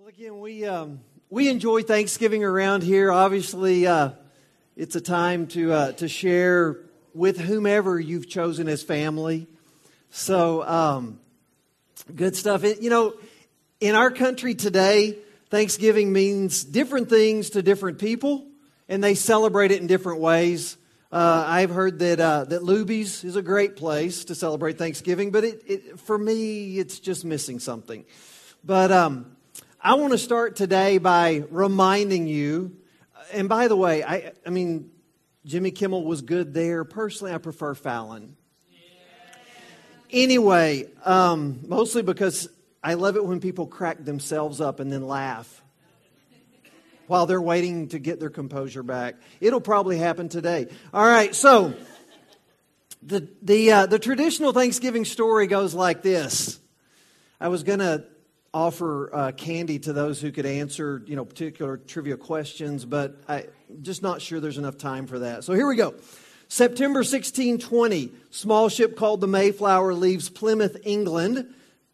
Well, again, we enjoy Thanksgiving around here. Obviously, it's a time to share with whomever you've chosen as family. So, good stuff. In our country today, Thanksgiving means different things to different people, and they celebrate it in different ways. I've heard that Luby's is a great place to celebrate Thanksgiving, but for me, it's just missing something. But I want to start today by reminding you, and by the way, I mean, Jimmy Kimmel was good there. Personally, I prefer Fallon. Anyway, mostly because I love it when people crack themselves up and then laugh while they're waiting to get their composure back. It'll probably happen today. All right, so the traditional Thanksgiving story goes like this. I was going to offer candy to those who could answer, particular trivia questions, but I'm just not sure there's enough time for that. So here we go. September 1620, small ship called the Mayflower leaves Plymouth, England.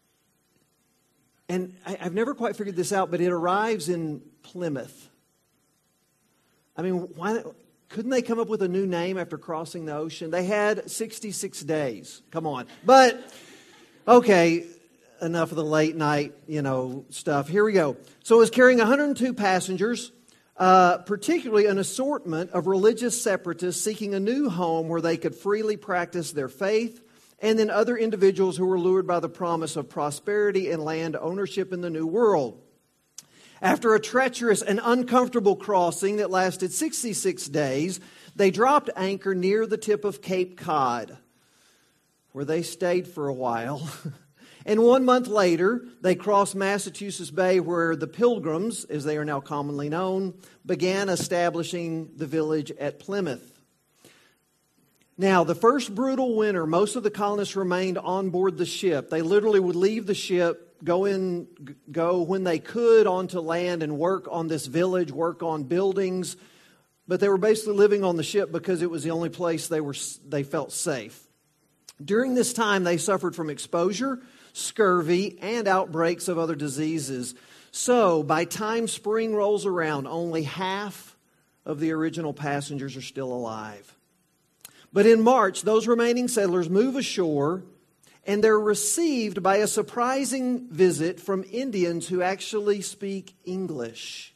And I've never quite figured this out, but it arrives in Plymouth. I mean, why couldn't they come up with a new name after crossing the ocean? They had 66 days. Come on. But, okay, enough of the late night, stuff. Here we go. So it was carrying 102 passengers, particularly an assortment of religious separatists seeking a new home where they could freely practice their faith, and then other individuals who were lured by the promise of prosperity and land ownership in the New World. After a treacherous and uncomfortable crossing that lasted 66 days, they dropped anchor near the tip of Cape Cod, where they stayed for a while. And 1 month later, they crossed Massachusetts Bay, where the Pilgrims, as they are now commonly known, began establishing the village at Plymouth. Now, the first brutal winter, most of the colonists remained on board the ship. They literally would leave the ship, go when they could onto land and work on this village, work on buildings. But they were basically living on the ship because it was the only place they felt safe. During this time, they suffered from exposure, scurvy, and outbreaks of other diseases. So, by time spring rolls around, only half of the original passengers are still alive. But in March, those remaining settlers move ashore, and they're received by a surprising visit from Indians who actually speak English.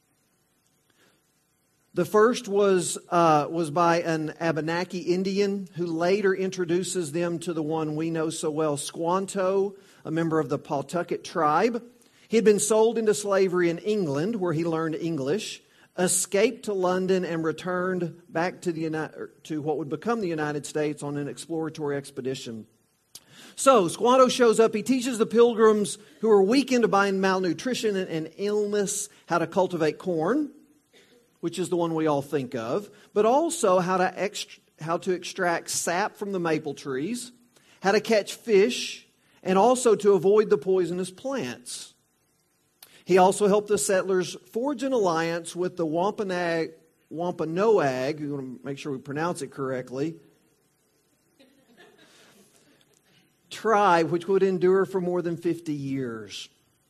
The first was by an Abenaki Indian who later introduces them to the one we know so well, Squanto, a member of the Pawtucket tribe. He had been sold into slavery in England, where he learned English, escaped to London, and returned back to what would become the United States on an exploratory expedition. So, Squanto shows up. He teaches the Pilgrims, who are weakened by malnutrition and illness, how to cultivate corn, which is the one we all think of, but also how to extract sap from the maple trees, how to catch fish, and also to avoid the poisonous plants. He also helped the settlers forge an alliance with the Wampanoag, we want to make sure we pronounce it correctly, tribe, which would endure for more than 50 years.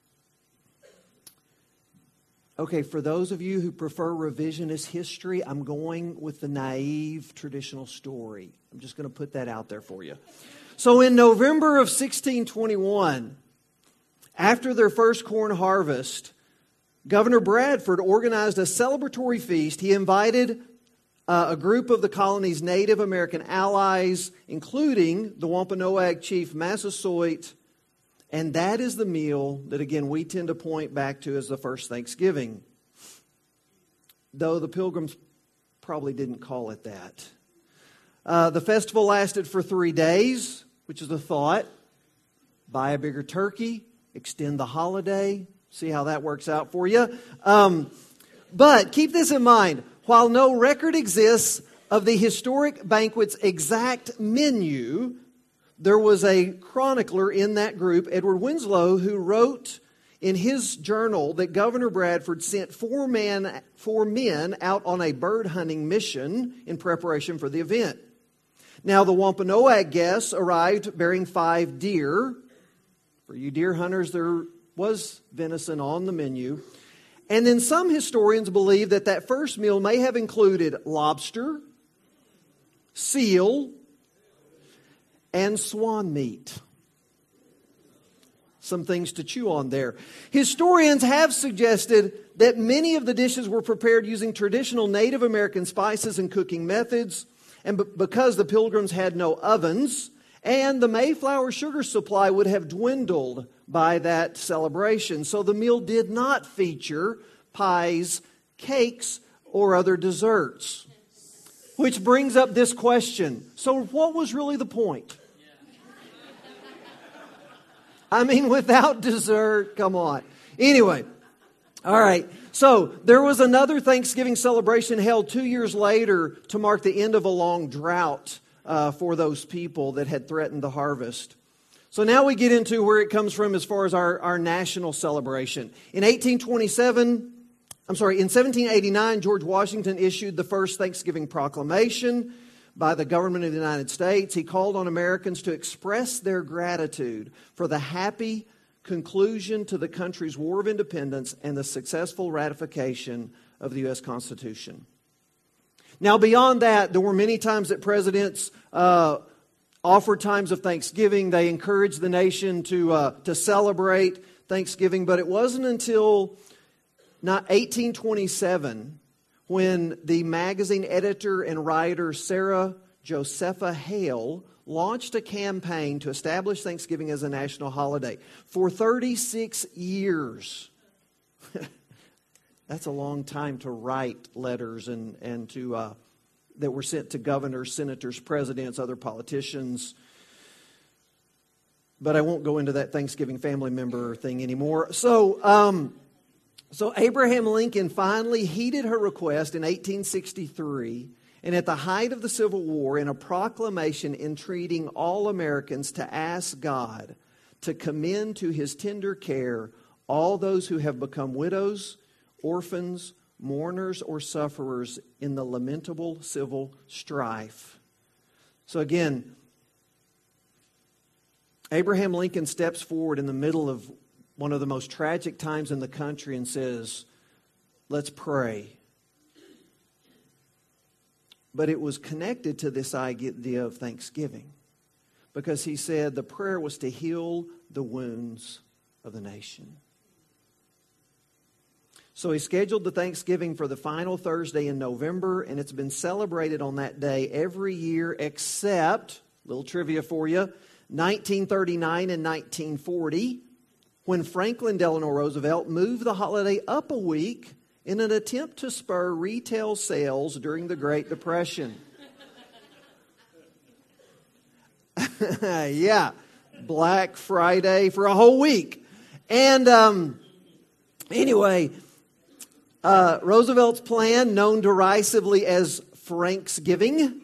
Okay, for those of you who prefer revisionist history, I'm going with the naive traditional story. I'm just going to put that out there for you. So in November of 1621, after their first corn harvest, Governor Bradford organized a celebratory feast. He invited a group of the colony's Native American allies, including the Wampanoag chief Massasoit. And that is the meal that, again, we tend to point back to as the first Thanksgiving. Though the Pilgrims probably didn't call it that. The festival lasted for 3 days, which is the thought. Buy a bigger turkey, extend the holiday, see how that works out for you. But keep this in mind. While no record exists of the historic banquet's exact menu, there was a chronicler in that group, Edward Winslow, who wrote in his journal that Governor Bradford sent four men out on a bird hunting mission in preparation for the event. Now, the Wampanoag guests arrived bearing 5 deer. For you deer hunters, they're was venison on the menu. And then some historians believe that that first meal may have included lobster, seal, and swan meat. Some things to chew on there. Historians have suggested that many of the dishes were prepared using traditional Native American spices and cooking methods, and because the Pilgrims had no ovens, and the Mayflower sugar supply would have dwindled by that celebration. So the meal did not feature pies, cakes, or other desserts. Which brings up this question. So what was really the point? I mean, without dessert, come on. Anyway, all right. So there was another Thanksgiving celebration held 2 years later to mark the end of a long drought for those people that had threatened the harvest. So now we get into where it comes from as far as our national celebration. In 1789, George Washington issued the first Thanksgiving proclamation by the government of the United States. He called on Americans to express their gratitude for the happy conclusion to the country's War of Independence and the successful ratification of the U.S. Constitution. Now, beyond that, there were many times that presidents offered times of Thanksgiving. They encouraged the nation to celebrate Thanksgiving, but it wasn't until 1827 when the magazine editor and writer Sarah Josepha Hale launched a campaign to establish Thanksgiving as a national holiday. For 36 years. That's a long time to write letters and to that were sent to governors, senators, presidents, other politicians. But I won't go into that Thanksgiving family member thing anymore. So Abraham Lincoln finally heeded her request in 1863, and at the height of the Civil War, in a proclamation entreating all Americans to ask God to commend to His tender care all those who have become widows, orphans, mourners, or sufferers in the lamentable civil strife. So again, Abraham Lincoln steps forward in the middle of one of the most tragic times in the country and says, let's pray. But it was connected to this idea of Thanksgiving, because he said the prayer was to heal the wounds of the nation. So he scheduled the Thanksgiving for the final Thursday in November, and it's been celebrated on that day every year except, little trivia for you, 1939 and 1940, when Franklin Delano Roosevelt moved the holiday up a week in an attempt to spur retail sales during the Great Depression. Yeah, Black Friday for a whole week. And anyway, Roosevelt's plan, known derisively as Franksgiving,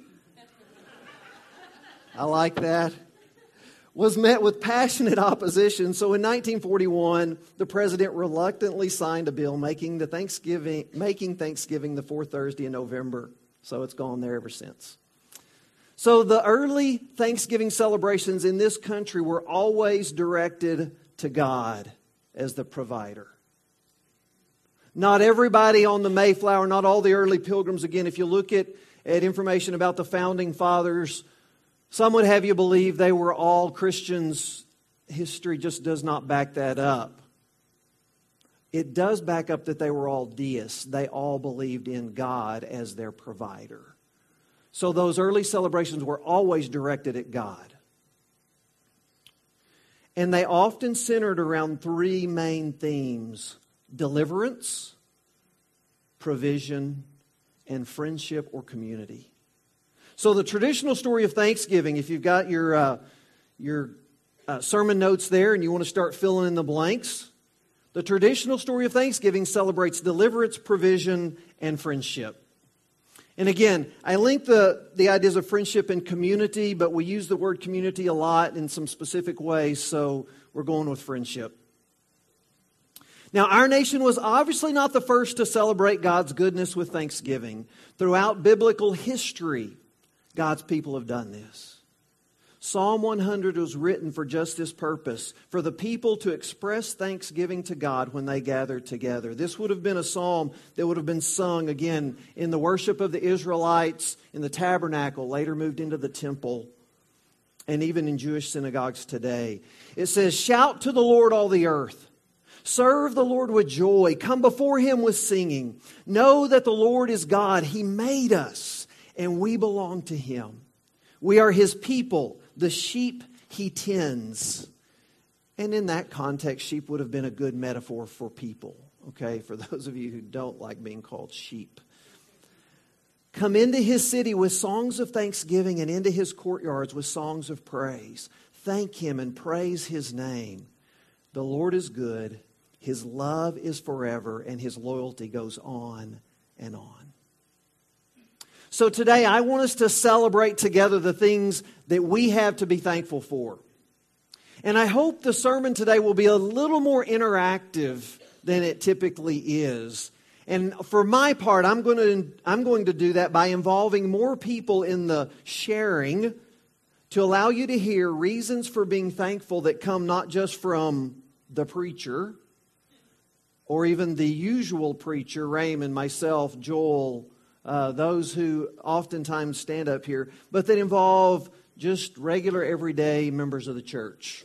I like that, was met with passionate opposition. So in 1941, the president reluctantly signed a bill making Thanksgiving the fourth Thursday in November. So it's gone there ever since. So the early Thanksgiving celebrations in this country were always directed to God as the provider. Not everybody on the Mayflower, not all the early pilgrims. Again, if you look at information about the founding fathers, some would have you believe they were all Christians. History just does not back that up. It does back up that they were all deists. They all believed in God as their provider. So those early celebrations were always directed at God. And they often centered around three main themes: deliverance, provision, and friendship or community. So the traditional story of Thanksgiving, if you've got your sermon notes there and you want to start filling in the blanks, the traditional story of Thanksgiving celebrates deliverance, provision, and friendship. And again, I link the ideas of friendship and community, but we use the word community a lot in some specific ways, so we're going with friendship. Now, our nation was obviously not the first to celebrate God's goodness with Thanksgiving. Throughout biblical history, God's people have done this. Psalm 100 was written for just this purpose, for the people to express thanksgiving to God when they gathered together. This would have been a psalm that would have been sung again in the worship of the Israelites in the tabernacle, later moved into the temple, and even in Jewish synagogues today. It says, "Shout to the Lord, all the earth. Serve the Lord with joy. Come before Him with singing. Know that the Lord is God. He made us, and we belong to Him. We are His people, the sheep He tends." And in that context, sheep would have been a good metaphor for people, okay, for those of you who don't like being called sheep. "Come into His city with songs of thanksgiving and into His courtyards with songs of praise. Thank Him and praise His name. The Lord is good. His love is forever, and His loyalty goes on and on." So today I want us to celebrate together the things that we have to be thankful for. And I hope the sermon today will be a little more interactive than it typically is. And for my part, I'm going to do that by involving more people in the sharing to allow you to hear reasons for being thankful that come not just from the preacher or even the usual preacher, Raymond, myself, Joel, those who oftentimes stand up here, but that involve just regular, everyday members of the church.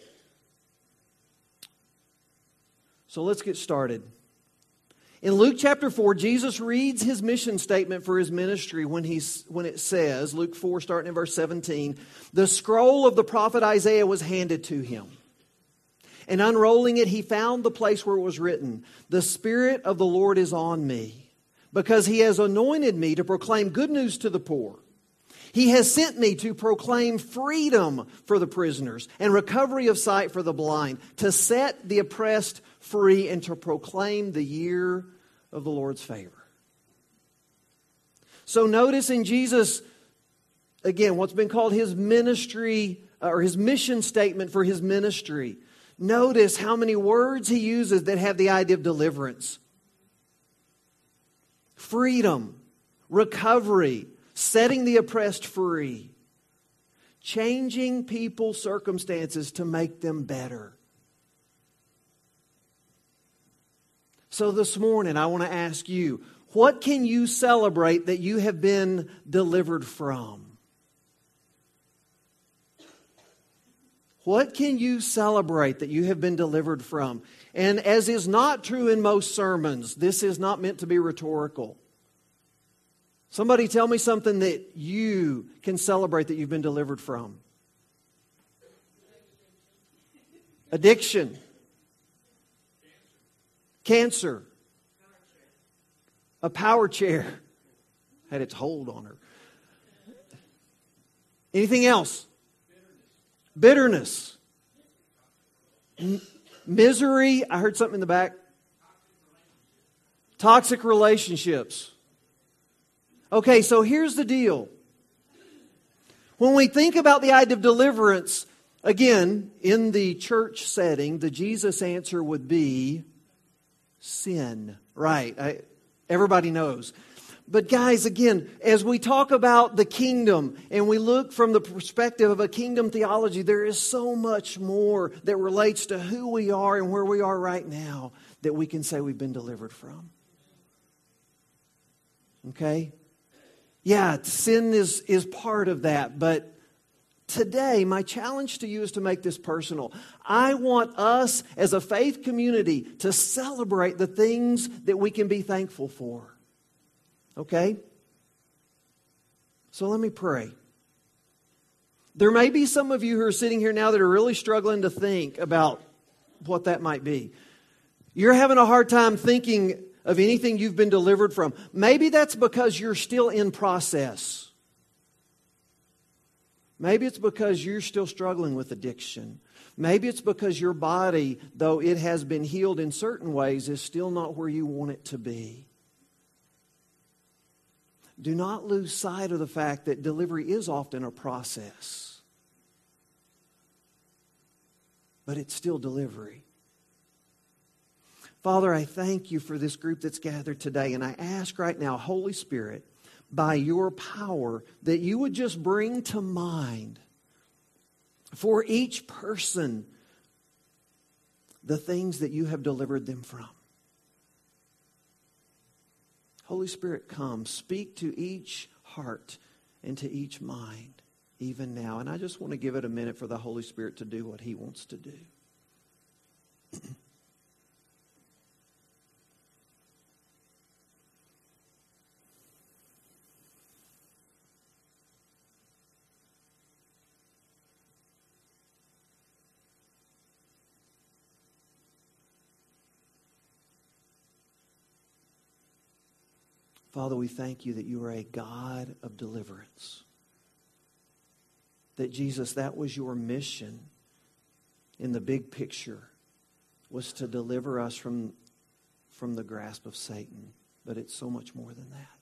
So let's get started. In Luke chapter 4, Jesus reads His mission statement for His ministry when it says, Luke 4 starting in verse 17, "The scroll of the prophet Isaiah was handed to Him. And unrolling it, He found the place where it was written, 'The Spirit of the Lord is on me, because He has anointed me to proclaim good news to the poor. He has sent me to proclaim freedom for the prisoners and recovery of sight for the blind, to set the oppressed free and to proclaim the year of the Lord's favor.'" So notice in Jesus, again, what's been called His ministry or His mission statement for His ministry. Notice how many words He uses that have the idea of deliverance. Freedom, recovery, setting the oppressed free, changing people's circumstances to make them better. So this morning I want to ask you, what can you celebrate that you have been delivered from? What can you celebrate that you have been delivered from? And as is not true in most sermons, this is not meant to be rhetorical. Somebody tell me something that you can celebrate that you've been delivered from. Addiction. Cancer. A power chair. Had its hold on her. Anything else? Bitterness. Misery. I heard something in the back. Toxic relationships. Okay, so here's the deal. When we think about the idea of deliverance, again, in the church setting, the Jesus answer would be sin. Right. Everybody knows. But guys, again, as we talk about the kingdom and we look from the perspective of a kingdom theology, there is so much more that relates to who we are and where we are right now that we can say we've been delivered from. Okay? Yeah, sin is part of that, but today, my challenge to you is to make this personal. I want us as a faith community to celebrate the things that we can be thankful for. Okay? So let me pray. There may be some of you who are sitting here now that are really struggling to think about what that might be. You're having a hard time thinking of anything you've been delivered from. Maybe that's because you're still in process. Maybe it's because you're still struggling with addiction. Maybe it's because your body, though it has been healed in certain ways, is still not where you want it to be. Do not lose sight of the fact that delivery is often a process. But it's still delivery. Father, I thank you for this group that's gathered today. And I ask right now, Holy Spirit, by your power, that you would just bring to mind for each person the things that you have delivered them from. Holy Spirit, come, speak to each heart and to each mind, even now. And I just want to give it a minute for the Holy Spirit to do what He wants to do. Father, we thank you that you are a God of deliverance. That, Jesus, that was your mission in the big picture, was to deliver us from the grasp of Satan. But it's so much more than that.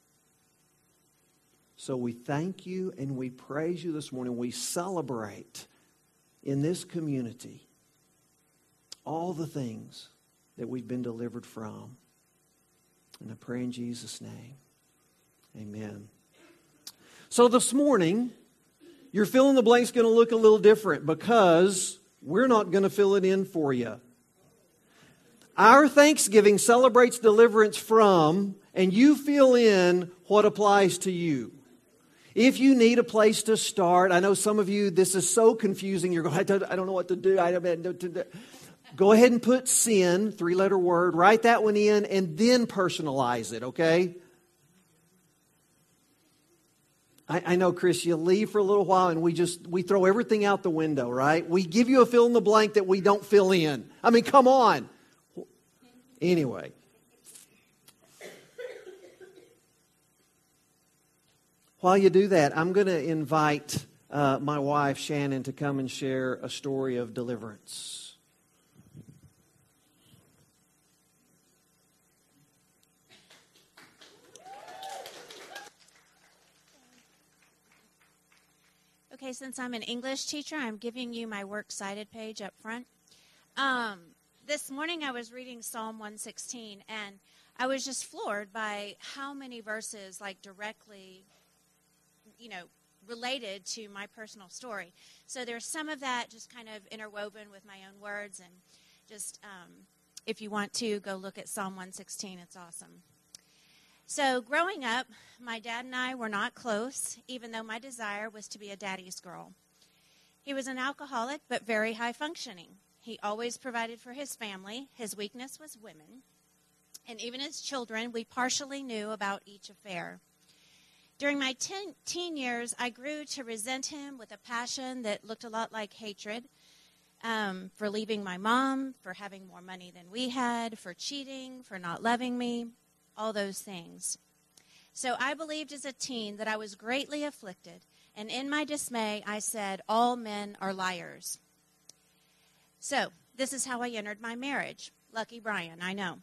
So we thank you and we praise you this morning. We celebrate in this community all the things that we've been delivered from. And I pray in Jesus' name, amen. So this morning, your fill in the blank is going to look a little different because we're not going to fill it in for you. Our Thanksgiving celebrates deliverance from, and you fill in what applies to you. If you need a place to start, I know some of you, this is so confusing. You're going, I don't know what to do. Go ahead and put sin, 3-letter word, write that one in, and then personalize it, okay? I know, Chris, you leave for a little while and we throw everything out the window, right? We give you a fill in the blank that we don't fill in. I mean, come on. Anyway. While you do that, I'm going to invite my wife, Shannon, to come and share a story of deliverance. Okay, since I'm an English teacher, I'm giving you my works cited page up front. This morning I was reading Psalm 116, and I was just floored by how many verses, like, directly, related to my personal story. So there's some of that just kind of interwoven with my own words, and just, if you want to, go look at Psalm 116. It's awesome. So growing up, my dad and I were not close, even though my desire was to be a daddy's girl. He was an alcoholic, but very high functioning. He always provided for his family. His weakness was women. And even as children, we partially knew about each affair. During my teen years, I grew to resent him with a passion that looked a lot like hatred, for leaving my mom, for having more money than we had, for cheating, for not loving me. All those things. So I believed as a teen that I was greatly afflicted, and in my dismay, I said, all men are liars. So this is how I entered my marriage. Lucky Brian, I know.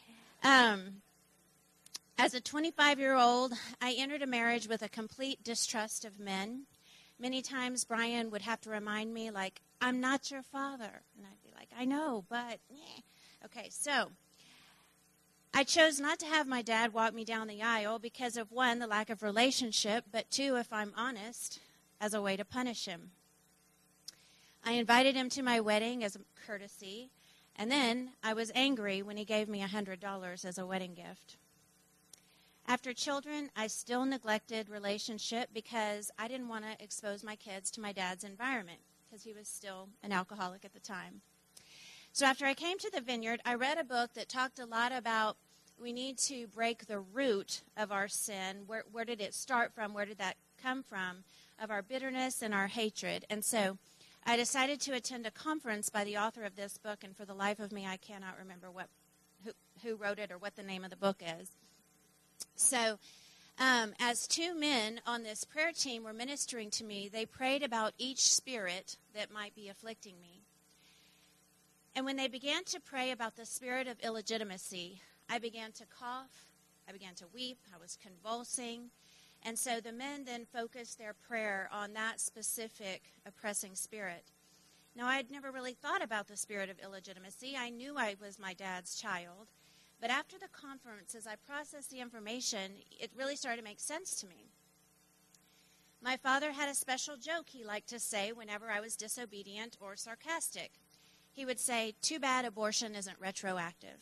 As a 25-year-old, I entered a marriage with a complete distrust of men. Many times Brian would have to remind me, like, I'm not your father. And I'd be like, I know, but, Okay, so I chose not to have my dad walk me down the aisle because of, one, the lack of relationship, but two, if I'm honest, as a way to punish him. I invited him to my wedding as a courtesy, and then I was angry when he gave me $100 as a wedding gift. After children, I still neglected relationship because I didn't want to expose my kids to my dad's environment because he was still an alcoholic at the time. So after I came to the Vineyard, I read a book that talked a lot about we need to break the root of our sin. Where did it start from? Where did that come from? Of our bitterness and our hatred. And so I decided to attend a conference by the author of this book, and for the life of me, I cannot remember who wrote it or what the name of the book is. So as two men on this prayer team were ministering to me, they prayed about each spirit that might be afflicting me. And when they began to pray about the spirit of illegitimacy, I began to cough, I began to weep, I was convulsing. And so the men then focused their prayer on that specific oppressing spirit. Now, I had never really thought about the spirit of illegitimacy. I knew I was my dad's child. But after the conference, as I processed the information, it really started to make sense to me. My father had a special joke he liked to say whenever I was disobedient or sarcastic. He would say, "Too bad abortion isn't retroactive."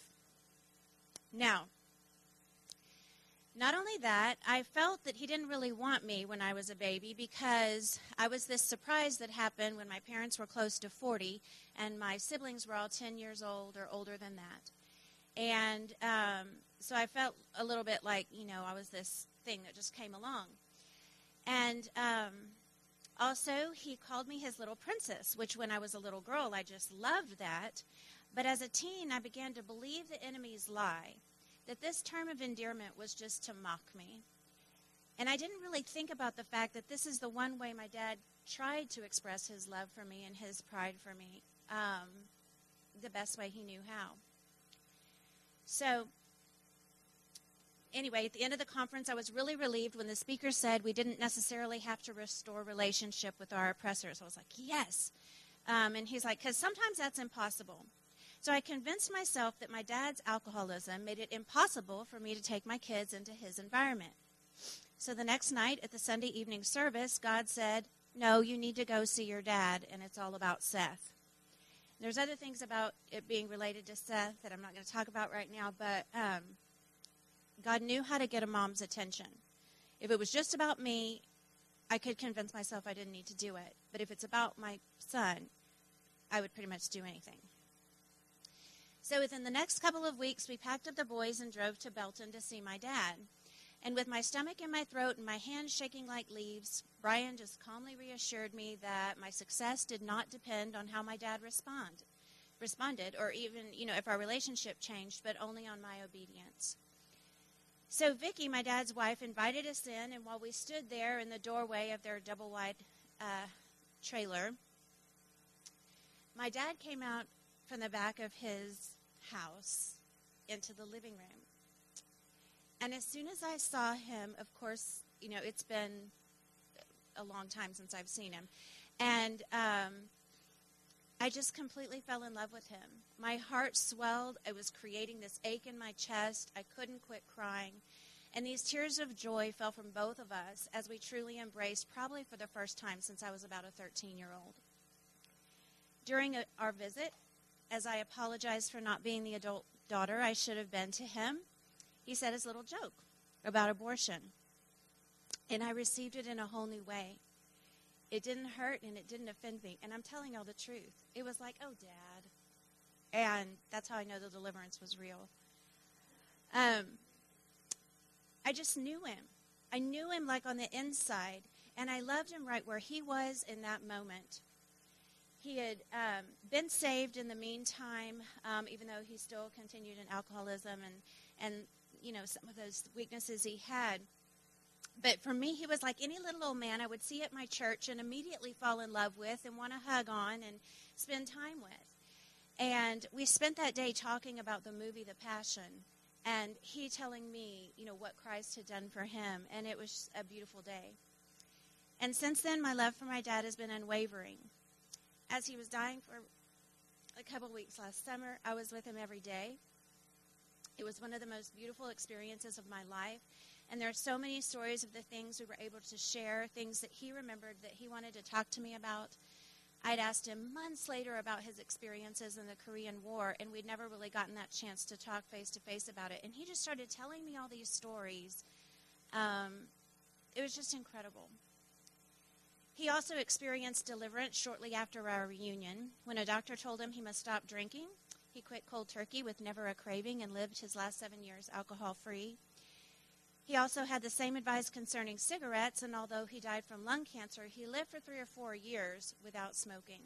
Now, not only that, I felt that he didn't really want me when I was a baby because I was this surprise that happened when my parents were close to 40 and my siblings were all 10 years old or older than that. And so I felt a little bit like, I was this thing that just came along. And also, he called me his little princess, which when I was a little girl, I just loved that. But as a teen, I began to believe the enemy's lie, that this term of endearment was just to mock me. And I didn't really think about the fact that this is the one way my dad tried to express his love for me and his pride for me, the best way he knew how. So, anyway, at the end of the conference, I was really relieved when the speaker said we didn't necessarily have to restore relationship with our oppressors. I was like, yes. And he's like, because sometimes that's impossible. So I convinced myself that my dad's alcoholism made it impossible for me to take my kids into his environment. So the next night at the Sunday evening service, God said, no, you need to go see your dad, and it's all about Seth. There's other things about it being related to Seth that I'm not going to talk about right now, but God knew how to get a mom's attention. If it was just about me, I could convince myself I didn't need to do it. But if it's about my son, I would pretty much do anything. So within the next couple of weeks, we packed up the boys and drove to Belton to see my dad. And with my stomach in my throat and my hands shaking like leaves, Brian just calmly reassured me that my success did not depend on how my dad responded, or even, if our relationship changed, but only on my obedience. So Vicky, my dad's wife, invited us in, and while we stood there in the doorway of their double-wide trailer, my dad came out from the back of his house into the living room. And as soon as I saw him, of course, it's been a long time since I've seen him, and I just completely fell in love with him. My heart swelled. It was creating this ache in my chest. I couldn't quit crying. And these tears of joy fell from both of us as we truly embraced, probably for the first time since I was about a 13-year-old. During our visit, as I apologized for not being the adult daughter I should have been to him, he said his little joke about abortion. And I received it in a whole new way. It didn't hurt and it didn't offend me. And I'm telling y'all the truth. It was like, oh, Dad. And that's how I know the deliverance was real. I just knew him. I knew him like on the inside. And I loved him right where he was in that moment. He had been saved in the meantime, even though he still continued in alcoholism and some of those weaknesses he had. But for me, he was like any little old man I would see at my church and immediately fall in love with and want to hug on and spend time with. And we spent that day talking about the movie The Passion, and he telling me, what Christ had done for him. And it was a beautiful day. And since then, my love for my dad has been unwavering. As he was dying for a couple weeks last summer, I was with him every day. It was one of the most beautiful experiences of my life. And there are so many stories of the things we were able to share, things that he remembered that he wanted to talk to me about. I'd asked him months later about his experiences in the Korean War, and we'd never really gotten that chance to talk face-to-face about it. And he just started telling me all these stories. It was just incredible. He also experienced deliverance shortly after our reunion. When a doctor told him he must stop drinking, he quit cold turkey with never a craving and lived his last 7 years alcohol-free. He also had the same advice concerning cigarettes, and although he died from lung cancer, he lived for 3 or 4 years without smoking.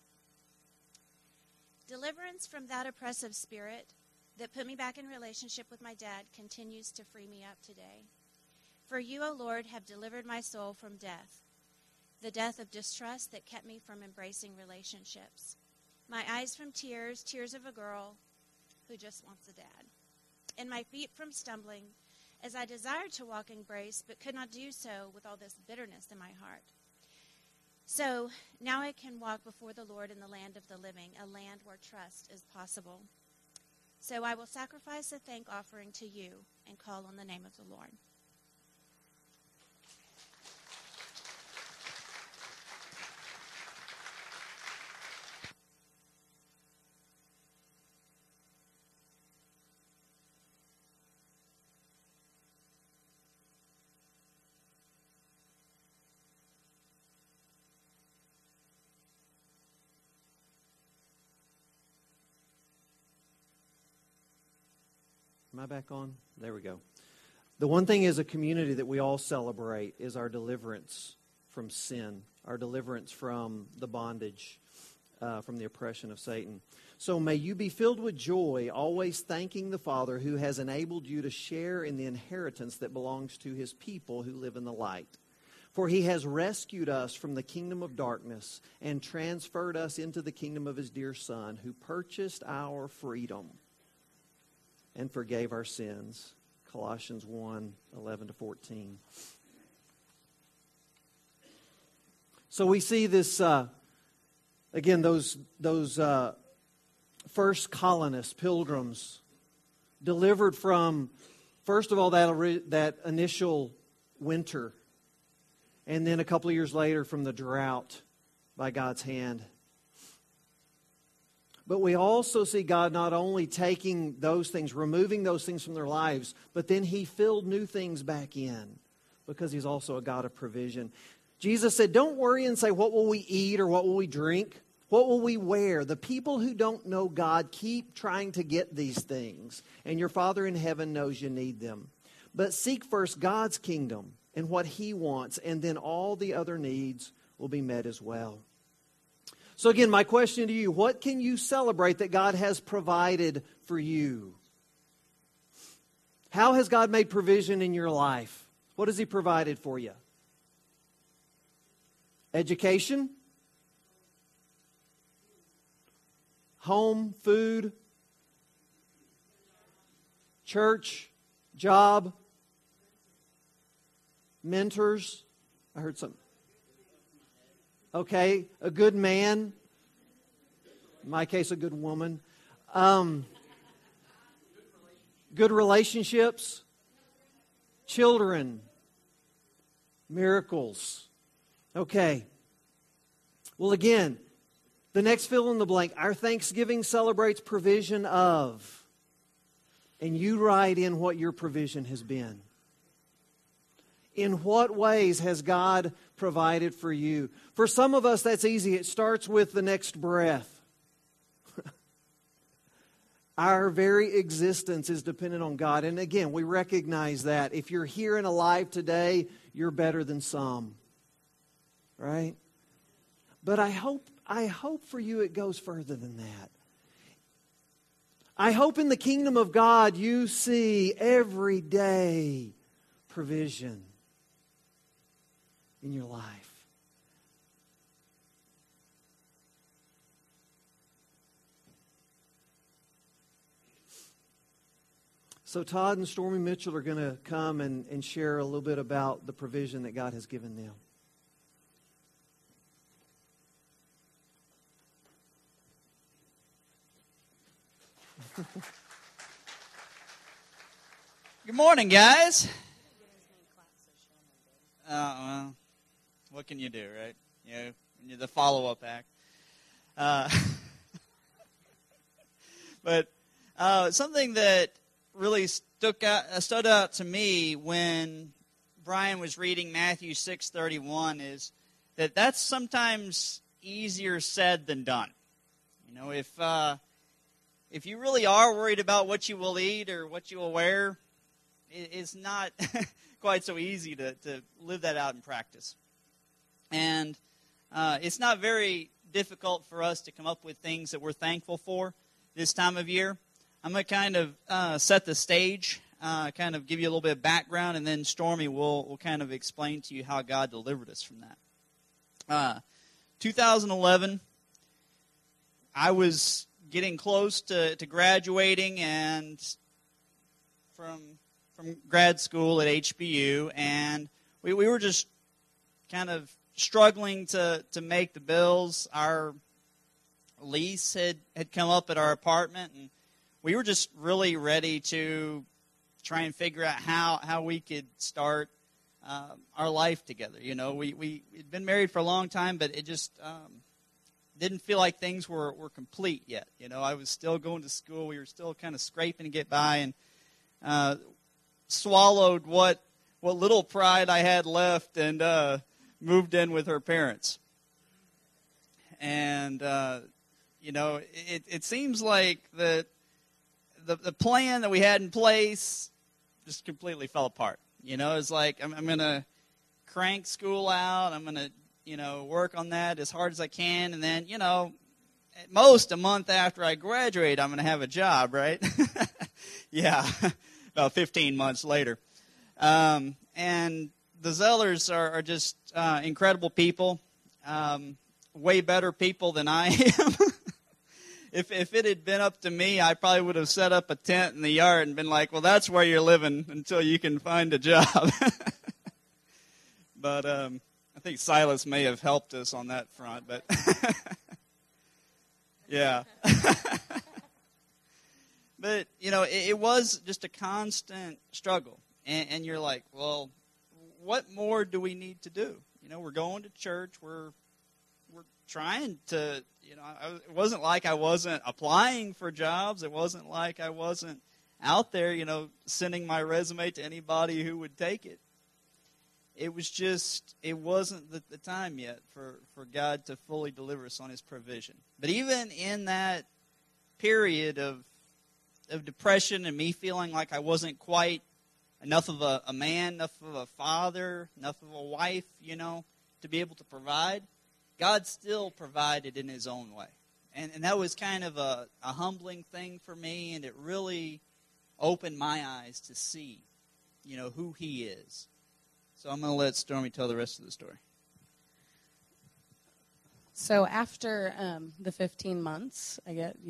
Deliverance from that oppressive spirit that put me back in relationship with my dad continues to free me up today. For you, O Lord, have delivered my soul from death, the death of distrust that kept me from embracing relationships. My eyes from tears, tears of a girl who just wants a dad, and my feet from stumbling, as I desired to walk in grace, but could not do so with all this bitterness in my heart. So now I can walk before the Lord in the land of the living, a land where trust is possible. So I will sacrifice a thank offering to you and call on the name of the Lord. Am I back on? There we go. The one thing as a community that we all celebrate is our deliverance from sin, our deliverance from the bondage, from the oppression of Satan. So may you be filled with joy, always thanking the Father who has enabled you to share in the inheritance that belongs to His people who live in the light. For He has rescued us from the kingdom of darkness and transferred us into the kingdom of His dear Son, who purchased our freedom and forgave our sins. Colossians 1:11-14. So we see this, again, those first colonists, pilgrims, delivered from, first of all, that initial winter, and then a couple of years later from the drought by God's hand. But we also see God not only taking those things, removing those things from their lives, but then He filled new things back in because He's also a God of provision. Jesus said, don't worry and say, what will we eat or what will we drink? What will we wear? The people who don't know God keep trying to get these things, and your Father in heaven knows you need them. But seek first God's kingdom and what He wants, and then all the other needs will be met as well. So again, my question to you, what can you celebrate that God has provided for you? How has God made provision in your life? What has He provided for you? Education? Home, food? Church? Job? Mentors? I heard something. Okay, a good man. In my case, a good woman. Good relationships. Children. Miracles. Okay. Well, again, the next fill in the blank. Our Thanksgiving celebrates provision of. And you write in what your provision has been. In what ways has God provided for you? For some of us, that's easy. It starts with the next breath. Our very existence is dependent on God. And again, we recognize that. If you're here and alive today, you're better than some. Right? But I hope for you it goes further than that. I hope in the kingdom of God you see everyday provision in your life. So Todd and Stormy Mitchell are going to come and share a little bit about the provision that God has given them. Good morning, guys. Well, what can you do, right? You know, when you're the follow-up act. But something that really stood out to me when Brian was reading Matthew 6:31 is that's sometimes easier said than done. You know, if you really are worried about what you will eat or what you will wear, it's not quite so easy to live that out in practice. And it's not very difficult for us to come up with things that we're thankful for this time of year. I'm going to kind of set the stage, kind of give you a little bit of background, and then Stormy will kind of explain to you how God delivered us from that. 2011, I was getting close to graduating and from grad school at HBU, and we were just kind of struggling to make the bills. Our lease had come up at our apartment, and we were just really ready to try and figure out how we could start our life together. You know, we'd been married for a long time, but it just didn't feel like things were complete yet. You know, I was still going to school. We were still kind of scraping to get by, and swallowed what little pride I had left and moved in with her parents. And, you know, it seems like the the plan that we had in place just completely fell apart. It's like I'm going to crank school out. I'm going to, work on that as hard as I can. And then, at most a month after I graduate, I'm going to have a job, right? Yeah, about 15 months later. And the Zellers are just incredible people, way better people than I am. If it had been up to me, I probably would have set up a tent in the yard and been like, well, that's where you're living until you can find a job. But I think Silas may have helped us on that front. But yeah. But, it was just a constant struggle. And you're like, well, what more do we need to do? We're going to church. We're trying to, it wasn't like I wasn't applying for jobs. It wasn't like I wasn't out there, sending my resume to anybody who would take it. It was just, it wasn't the time yet for God to fully deliver us on his provision. But even in that period of depression and me feeling like I wasn't quite enough of a man, enough of a father, enough of a wife, to be able to provide, God still provided in his own way. And that was kind of a humbling thing for me, and it really opened my eyes to see, who he is. So I'm going to let Stormy tell the rest of the story. So after the 15 months,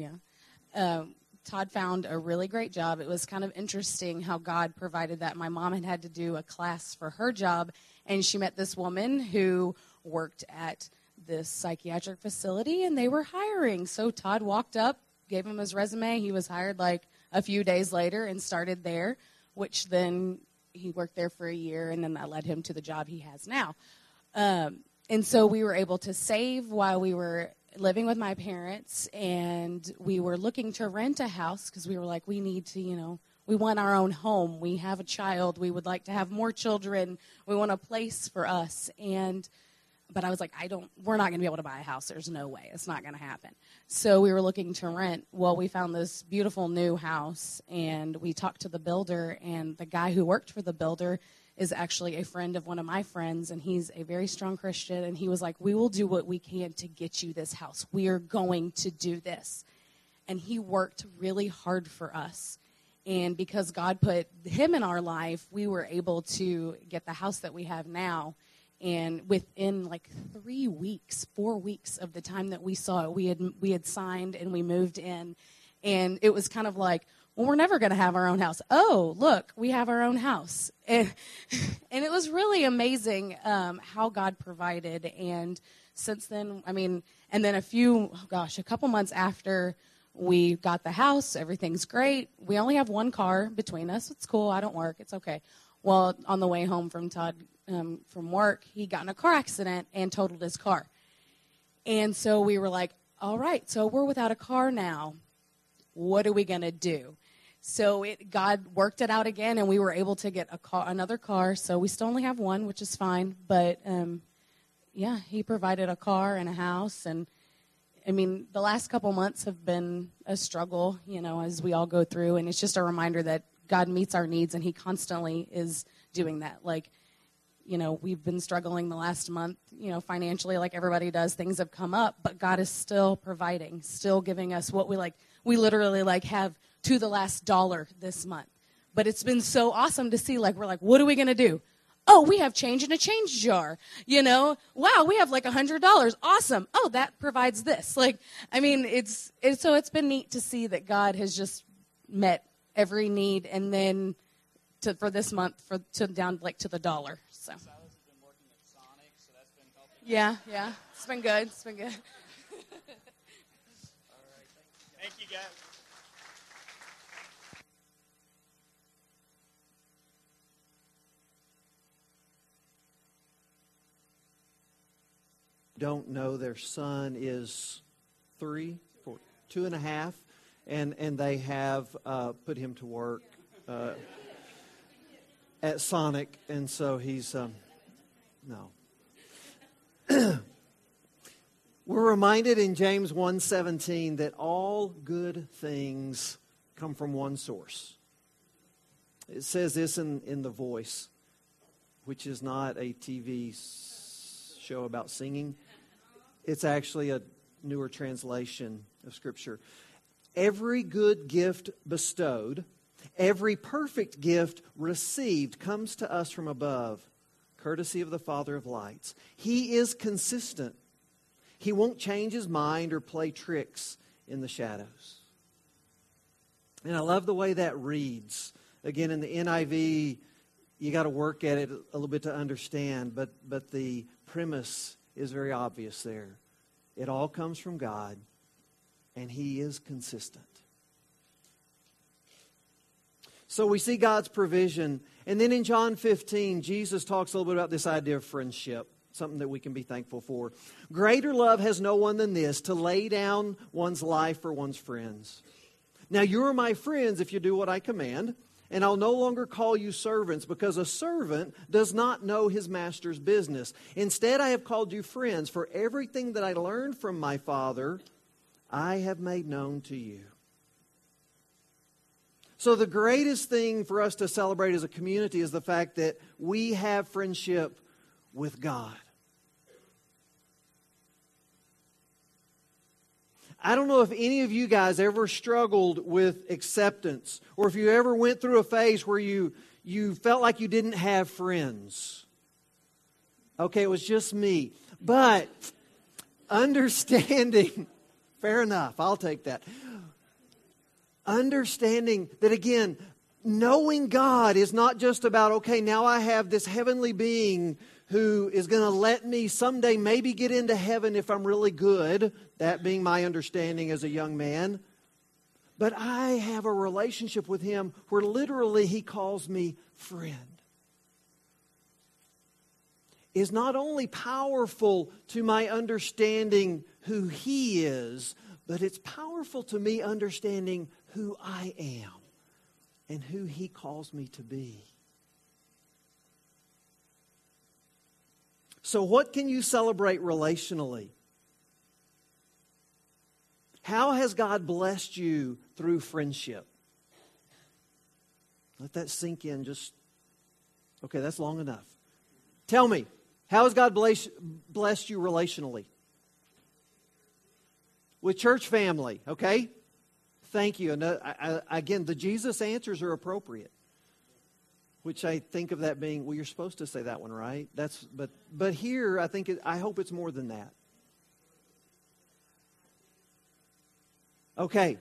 Todd found a really great job. It was kind of interesting how God provided that. My mom had to do a class for her job, and she met this woman who worked at this psychiatric facility, and they were hiring. So Todd walked up, gave him his resume. He was hired like a few days later and started there, which then he worked there for a year, and then that led him to the job he has now. And so we were able to save while we were living with my parents, and we were looking to rent a house because we were like, we need to, we want our own home. We have a child. We would like to have more children. We want a place for us. But I was like, we're not going to be able to buy a house. There's no way. It's not going to happen. So we were looking to rent. Well, we found this beautiful new house, and we talked to the builder, and the guy who worked for the builder is actually a friend of one of my friends, and he's a very strong Christian, and he was like, we will do what we can to get you this house. We are going to do this. And he worked really hard for us. And because God put him in our life, we were able to get the house that we have now. And within like 4 weeks of the time that we saw it, we had signed and we moved in. And it was kind of like, well, we're never going to have our own house. Oh, look, we have our own house. And it was really amazing how God provided. And since then, and then a couple months after we got the house, everything's great. We only have one car between us. It's cool. I don't work. It's okay. Well, on the way home from Todd from work, he got in a car accident and totaled his car. And so we were like, all right, so we're without a car now. What are we going to do? So God worked it out again, and we were able to get another car. So we still only have one, which is fine. But, he provided a car and a house. And, the last couple months have been a struggle, as we all go through. And it's just a reminder that God meets our needs, and he constantly is doing that. Like, we've been struggling the last month, financially like everybody does. Things have come up, but God is still providing, still giving us what we like. We literally have to the last dollar this month. But it's been so awesome to see, we're like, what are we going to do? Oh, we have change in a change jar. Wow, we have $100. Awesome. Oh, that provides this. It's been neat to see that God has just met every need, and then for this month down to the dollar. So. Silas has been working at Sonic, so that's been helping. Yeah, it's been good. All right, thank you guys. Don't know their son is 3, 4, 2.5, and they have put him to work at Sonic, and so he's no. We're reminded in James 1:17 that all good things come from one source. It says this in The Voice, which is not a TV show about singing. It's actually a newer translation of Scripture. Every good gift bestowed, every perfect gift received comes to us from above, courtesy of the Father of lights. He is consistent. He won't change his mind or play tricks in the shadows. And I love the way that reads. Again, in the NIV, you got to work at it a little bit to understand, but the premise is very obvious there. It all comes from God, and He is consistent. So we see God's provision. And then in John 15, Jesus talks a little bit about this idea of friendship, something that we can be thankful for. Greater love has no one than this, to lay down one's life for one's friends. Now you are my friends if you do what I command, and I'll no longer call you servants, because a servant does not know his master's business. Instead, I have called you friends, for everything that I learned from my Father, I have made known to you. So the greatest thing for us to celebrate as a community is the fact that we have friendship with God. I don't know if any of you guys ever struggled with acceptance, or if you ever went through a phase where you felt like you didn't have friends. Okay, it was just me. But understanding, fair enough, I'll take that. Understanding that, again, knowing God is not just about, okay, now I have this heavenly being who is going to let me someday maybe get into heaven if I'm really good, that being my understanding as a young man. But I have a relationship with Him where literally He calls me friend. Is not only powerful to my understanding who He is, but it's powerful to me understanding who I am and who He calls me to be. So what can you celebrate relationally? How has God blessed you through friendship? Let that sink in just... Okay, that's long enough. Tell me, how has God blessed you relationally? With church family, okay? Thank you. And again, the Jesus answers are appropriate. Which I think of that being, well, you're supposed to say that one, right? But here, I hope it's more than that. Okay.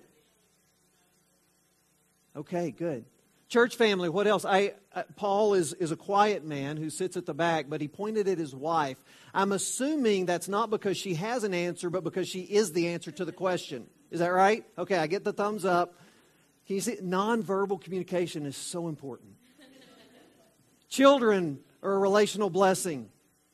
Okay, good. Church family, what else? Paul is a quiet man who sits at the back, but he pointed at his wife. I'm assuming that's not because she has an answer, but because she is the answer to the question. Is that right? Okay, I get the thumbs up. Can you see? Nonverbal communication is so important. Children are a relational blessing.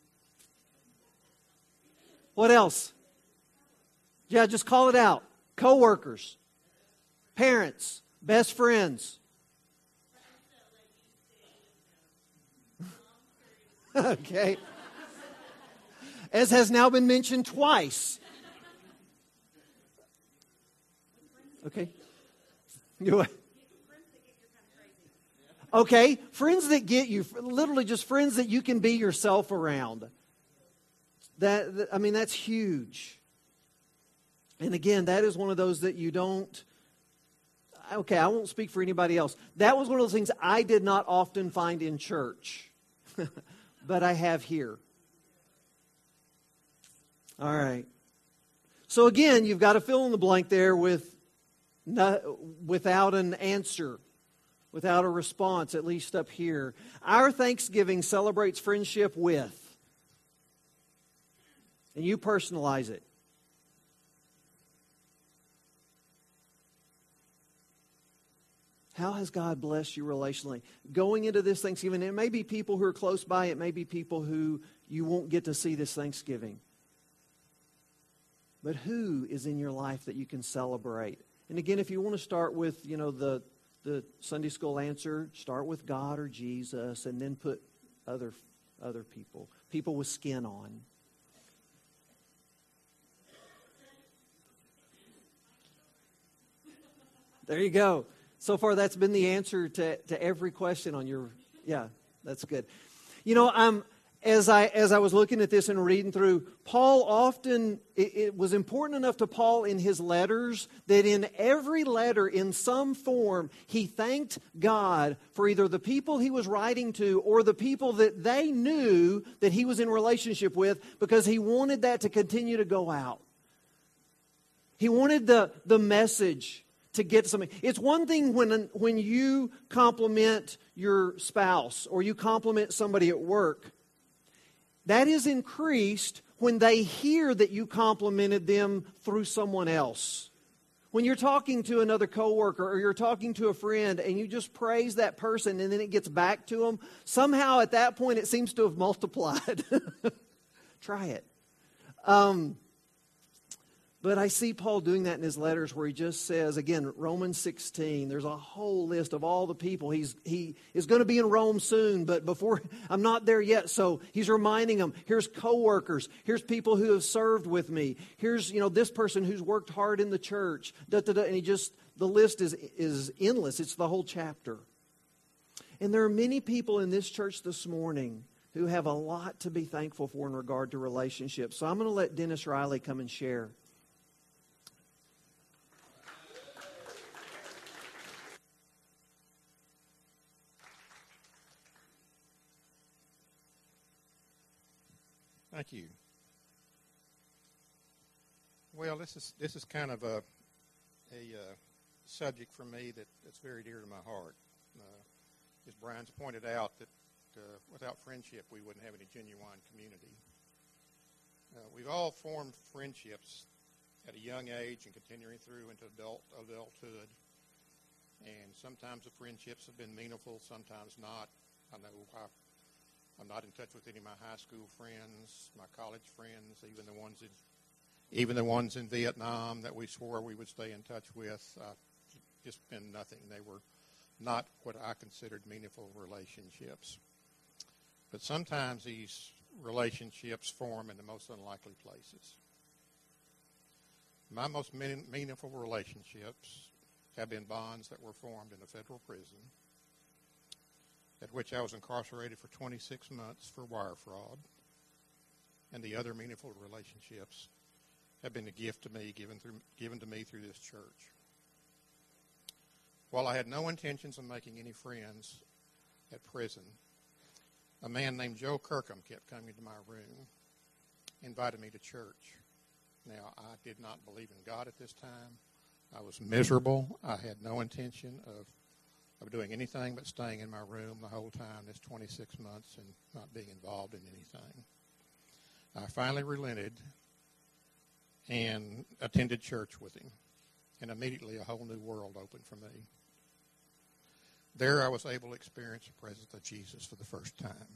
What else? Yeah, just call it out. Co-workers, parents, best friends. Okay. As has now been mentioned twice. Okay. Okay, friends that get you, literally just friends that you can be yourself around. That's huge. And again, that is one of those that you don't, okay, I won't speak for anybody else. That was one of those things I did not often find in church, but I have here. All right. So again, you've got to fill in the blank there without an answer. Without a response, at least up here. Our Thanksgiving celebrates friendship with. And you personalize it. How has God blessed you relationally? Going into this Thanksgiving, it may be people who are close by. It may be people who you won't get to see this Thanksgiving. But who is in your life that you can celebrate? And again, if you want to start with, the Sunday school answer, start with God or Jesus, and then put other people with skin on. There you go. So far, that's been the answer to every question on your. Yeah, that's good. You know, as I was looking at this and reading through, Paul often, it was important enough to Paul in his letters that in every letter, in some form, he thanked God for either the people he was writing to or the people that they knew that he was in relationship with, because he wanted that to continue to go out. He wanted the message to get something. It's one thing when you compliment your spouse or you compliment somebody at work. That is increased when they hear that you complimented them through someone else. When you're talking to another coworker or you're talking to a friend and you just praise that person and then it gets back to them, somehow at that point it seems to have multiplied. Try it. But I see Paul doing that in his letters where he just says, again, Romans 16, there's a whole list of all the people. He is going to be in Rome soon, but before, I'm not there yet. So he's reminding them, here's coworkers, here's people who have served with me, here's, this person who's worked hard in the church, and the list is endless. It's the whole chapter. And there are many people in this church this morning who have a lot to be thankful for in regard to relationships. So I'm going to let Dennis Riley come and share. Thank you. Well, this is kind of a subject for me that's very dear to my heart. As Brian's pointed out, that without friendship we wouldn't have any genuine community. We've all formed friendships at a young age and continuing through into adulthood. And sometimes the friendships have been meaningful, sometimes not. I know I'm not in touch with any of my high school friends, my college friends, even the ones in Vietnam that we swore we would stay in touch with. Just been nothing. They were not what I considered meaningful relationships. But sometimes these relationships form in the most unlikely places. My most meaningful relationships have been bonds that were formed in a federal prison, at which I was incarcerated for 26 months for wire fraud. And the other meaningful relationships have been a gift to me, given to me through this church. While I had no intentions of making any friends at prison, a man named Joe Kirkham kept coming to my room, invited me to church. Now, I did not believe in God at this time. I was miserable. I had no intention of doing anything but staying in my room the whole time, this 26 months, and not being involved in anything. I finally relented and attended church with him, and immediately a whole new world opened for me. There I was able to experience the presence of Jesus for the first time.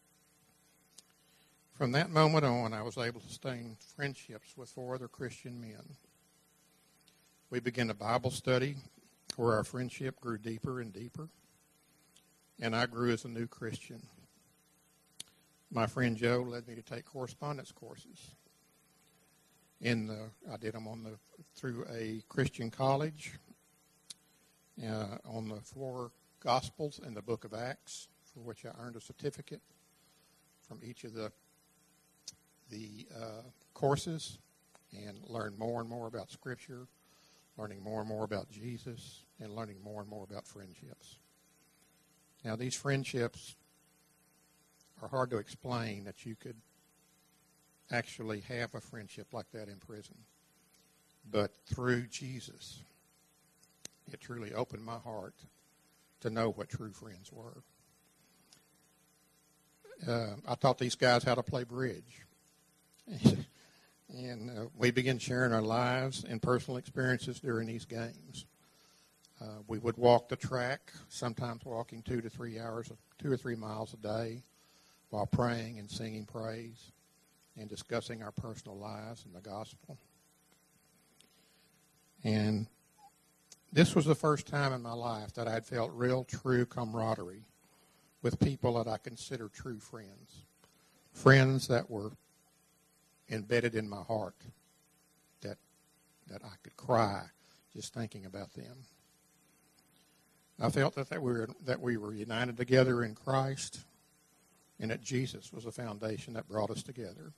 From that moment on, I was able to sustain friendships with 4 other Christian men. We began a Bible study where our friendship grew deeper and deeper, and I grew as a new Christian. My friend Joe led me to take correspondence courses. I did them through a Christian college on the 4 Gospels and the Book of Acts, for which I earned a certificate from each of the courses, and learned more and more about Scripture, learning more and more about Jesus, and learning more and more about friendships. Now, these friendships are hard to explain, that you could actually have a friendship like that in prison. But through Jesus, it truly opened my heart to know what true friends were. I taught these guys how to play bridge. And we began sharing our lives and personal experiences during these games. We would walk the track, sometimes walking 2 to 3 hours, 2 or 3 miles a day, while praying and singing praise and discussing our personal lives and the gospel. And this was the first time in my life that I had felt real, true camaraderie with people that I consider true friends. Friends that were embedded in my heart, that I could cry just thinking about them. I felt that we were united together in Christ, and that Jesus was the foundation that brought us together.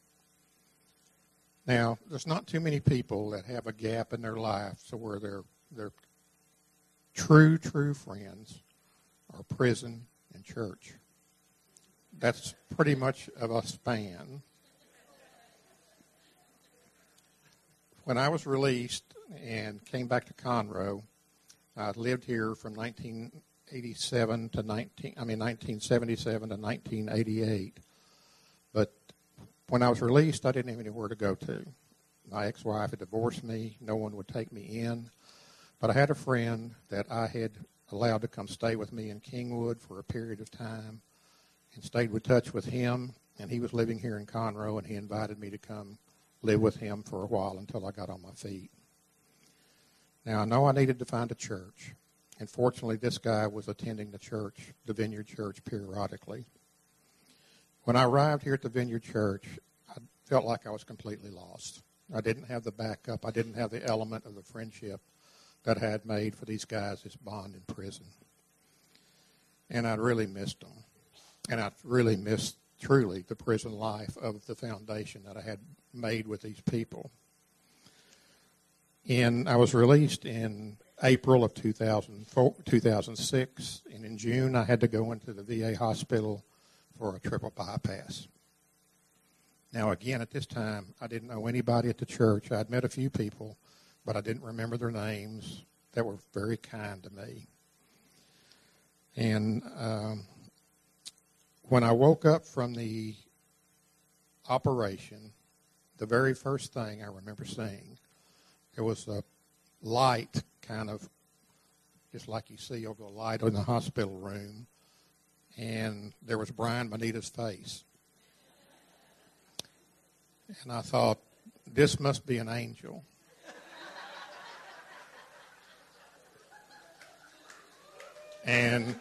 Now, there's not too many people that have a gap in their life so where their true friends are prison and church. That's pretty much of a span. When I was released and came back to Conroe, I lived here from 1977 to 1977 to 1988. But when I was released, I didn't have anywhere to go to. My ex-wife had divorced me. No one would take me in. But I had a friend that I had allowed to come stay with me in Kingwood for a period of time and stayed with touch with him. And he was living here in Conroe, and he invited me to come live with him for a while until I got on my feet. Now, I know I needed to find a church. And fortunately, this guy was attending the church, the Vineyard Church, periodically. When I arrived here at the Vineyard Church, I felt like I was completely lost. I didn't have the backup. I didn't have the element of the friendship that I had made for these guys as bond in prison. And I really missed them. And I really missed, truly, the prison life of the foundation that I had made with these people. And I was released in April of 2006, and in June I had to go into the VA hospital for a triple bypass. Now, again, at this time, I didn't know anybody at the church. I'd met a few people, but I didn't remember their names. That were very kind to me. And when I woke up from the operation, the very first thing I remember seeing, there was a light, kind of just like you see over the light in the hospital room, and there was Brian Bonita's face. And I thought, this must be an angel. And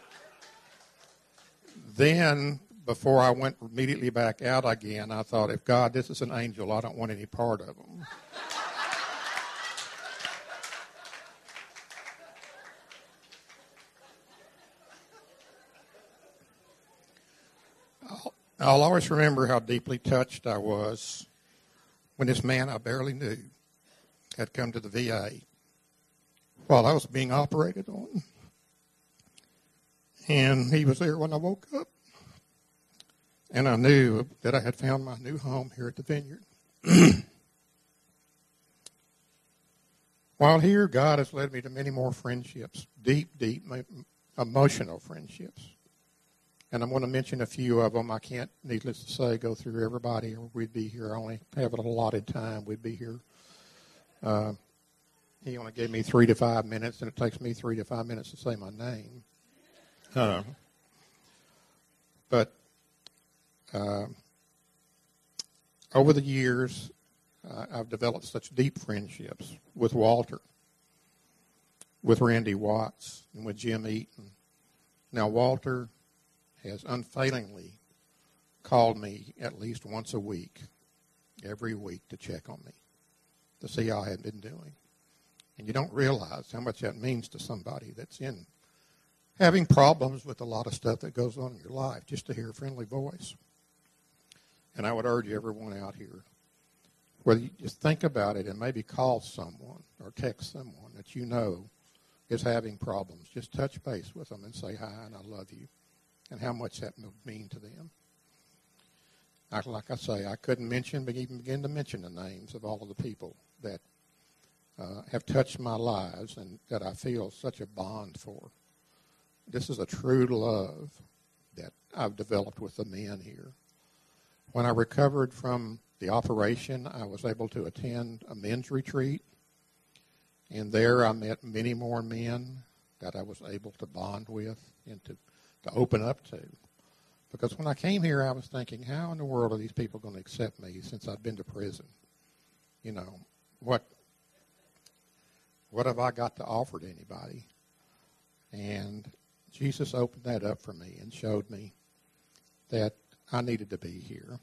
then, before I went immediately back out again, I thought, if God, this is an angel, I don't want any part of him. I'll always remember how deeply touched I was when this man I barely knew had come to the VA while I was being operated on. And he was there when I woke up. And I knew that I had found my new home here at the Vineyard. While here, God has led me to many more friendships, deep emotional friendships. And I'm going to mention a few of them. I can't, needless to say, go through everybody, or we'd be here. I only have an allotted time. We'd be here. He only gave me 3 to 5 minutes, and it takes me 3 to 5 minutes to say my name. But over the years, I've developed such deep friendships with Walter, with Randy Watts, and with Jim Eaton. Now, Walter has unfailingly called me at least once a week, every week, to check on me, to see how I had been doing. And you don't realize how much that means to somebody that's in having problems with a lot of stuff that goes on in your life, just to hear a friendly voice. And I would urge everyone out here, whether you just think about it and maybe call someone or text someone that you know is having problems, just touch base with them and say hi and I love you, and how much that would mean to them. Like I say, I couldn't even begin to mention the names of all of the people that have touched my lives and that I feel such a bond for. This is a true love that I've developed with the men here. When I recovered from the operation, I was able to attend a men's retreat, and there I met many more men that I was able to bond with and to open up to. Because when I came here, I was thinking, how in the world are these people going to accept me since I've been to prison? You know, what have I got to offer to anybody? And Jesus opened that up for me and showed me that I needed to be here.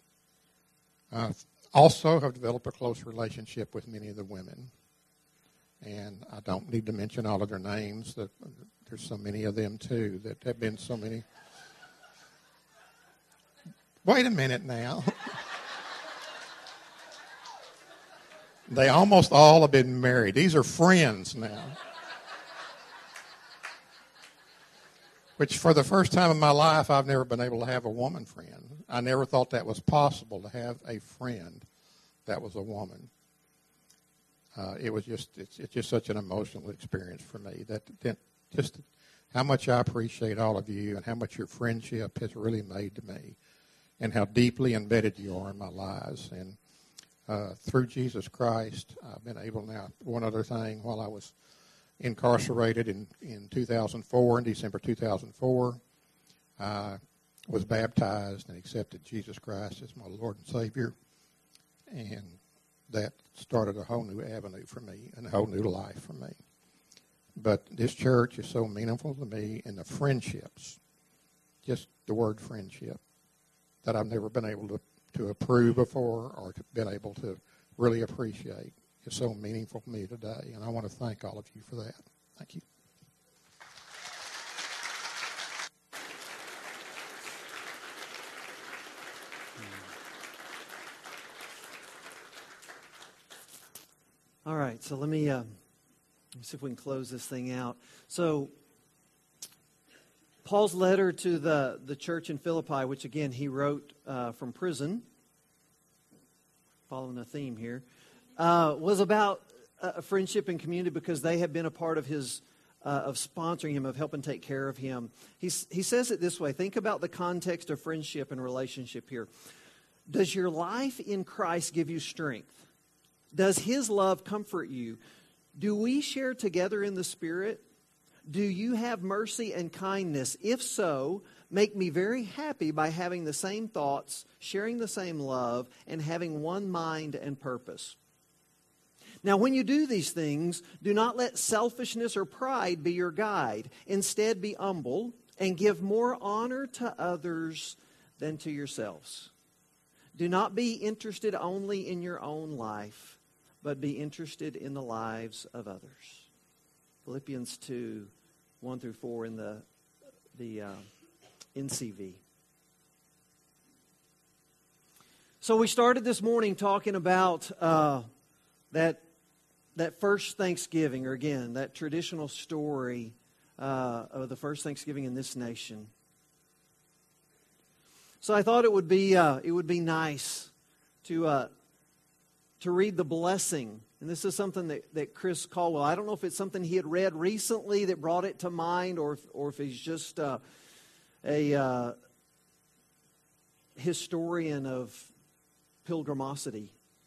I also have developed a close relationship with many of the women. And I don't need to mention all of their names. There's so many of them, too, that have been so many. Wait a minute now. They almost all have been married. These are friends now. Which, for the first time in my life, I've never been able to have a woman friend. I never thought that was possible, to have a friend that was a woman. It's just such an emotional experience for me. That just how much I appreciate all of you and how much your friendship has really made to me, and how deeply embedded you are in my lives. And through Jesus Christ, I've been able now. One other thing, while I was incarcerated in 2004, in December 2004, I was baptized and accepted Jesus Christ as my Lord and Savior, and that started a whole new avenue for me and a whole new life for me. But this church is so meaningful to me, and the friendships, just the word friendship, that I've never been able to approve before or been able to really appreciate, is so meaningful for me today, and I want to thank all of you for that. Thank you. All right, so let me see if we can close this thing out. So Paul's letter to the church in Philippi, which again he wrote from prison, following a theme here, was about friendship and community, because they have been a part of his of sponsoring him, of helping take care of him. He says it this way. Think about the context of friendship and relationship here. Does your life in Christ give you strength? Does His love comfort you? Do we share together in the Spirit? Do you have mercy and kindness? If so, make me very happy by having the same thoughts, sharing the same love, and having one mind and purpose. Now, when you do these things, do not let selfishness or pride be your guide. Instead, be humble and give more honor to others than to yourselves. Do not be interested only in your own life, but be interested in the lives of others. Philippians 2, 1 through 4 in the NCV. So we started this morning talking about that first Thanksgiving, or again, that traditional story of the first Thanksgiving in this nation. So I thought it would be nice to read the blessing. And this is something that Chris Caldwell, I don't know if it's something he had read recently that brought it to mind, or if he's just a historian of pilgrimosity.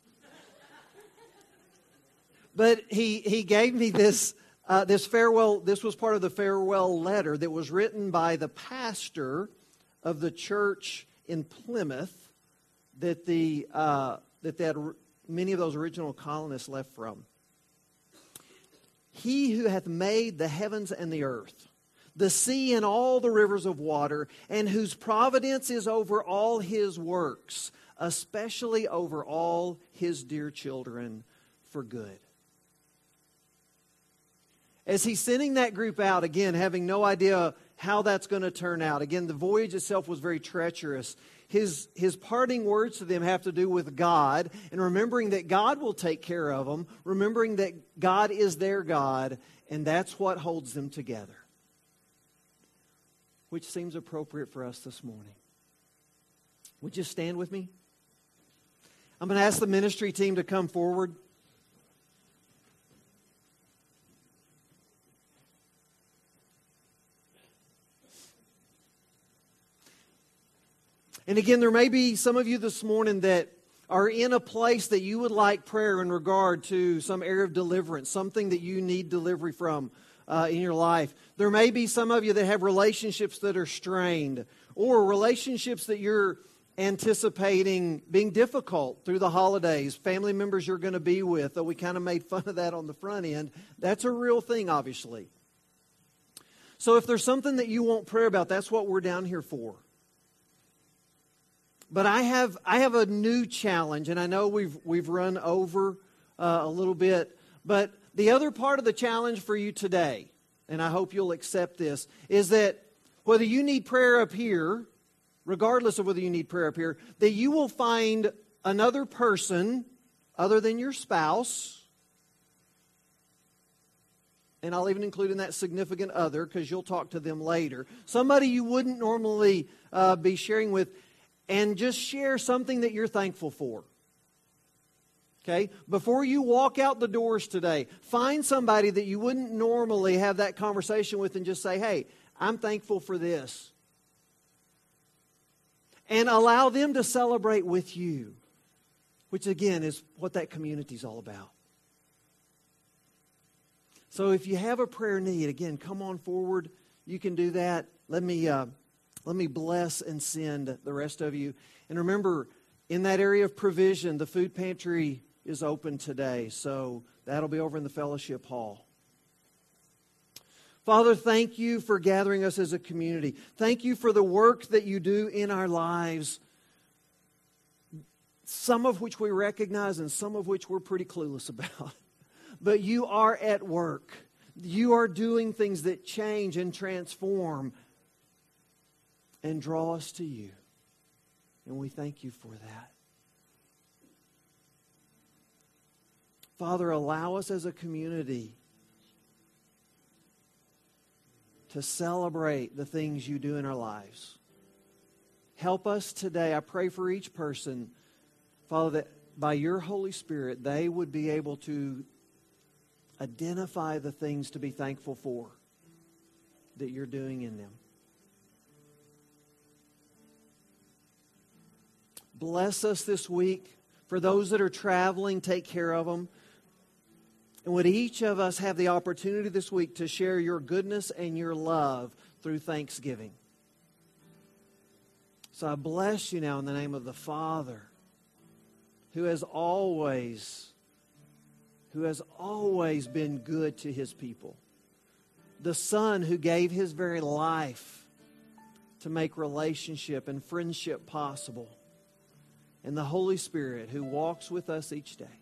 But he gave me this farewell. This was part of the farewell letter that was written by the pastor of the church in Plymouth that many of those original colonists left from. He who hath made the heavens and the earth, the sea and all the rivers of water, and whose providence is over all His works, especially over all His dear children for good. As he's sending that group out, again, having no idea how that's going to turn out. Again, the voyage itself was very treacherous. His parting words to them have to do with God, and remembering that God will take care of them, remembering that God is their God, and that's what holds them together. Which seems appropriate for us this morning. Would you stand with me? I'm going to ask the ministry team to come forward. And again, there may be some of you this morning that are in a place that you would like prayer in regard to some area of deliverance, something that you need delivery from in your life. There may be some of you that have relationships that are strained, or relationships that you're anticipating being difficult through the holidays, family members you're going to be with, though we kind of made fun of that on the front end. That's a real thing, obviously. So if there's something that you want prayer about, that's what we're down here for. But I have a new challenge, and I know we've run over a little bit, but The other part of the challenge for you today, and I hope you'll accept this, is that whether you need prayer up here, regardless of whether you need prayer up here, that you will find another person other than your spouse, and I'll even include in that significant other because you'll talk to them later, somebody you wouldn't normally be sharing with, and just share something that you're thankful for. Okay? Before you walk out the doors today, find somebody that you wouldn't normally have that conversation with and just say, hey, I'm thankful for this. And allow them to celebrate with you, which again is what that community is all about. So if you have a prayer need, again, come on forward. You can do that. Let me bless and send the rest of you. And remember, in that area of provision, the food pantry is open today. So that'll be over in the fellowship hall. Father, thank you for gathering us as a community. Thank you for the work that you do in our lives, some of which we recognize and some of which we're pretty clueless about. But you are at work. You are doing things that change and transform and draw us to you. And we thank you for that. Father, allow us as a community to celebrate the things you do in our lives. Help us today. I pray for each person, Father, that by your Holy Spirit, they would be able to identify the things to be thankful for that you're doing in them. Bless us this week. For those that are traveling, take care of them. And would each of us have the opportunity this week to share your goodness and your love through thanksgiving. So I bless you now in the name of the Father, who has always been good to his people. The Son who gave his very life to make relationship and friendship possible. And the Holy Spirit who walks with us each day.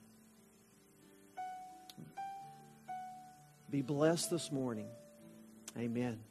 Be blessed this morning. Amen.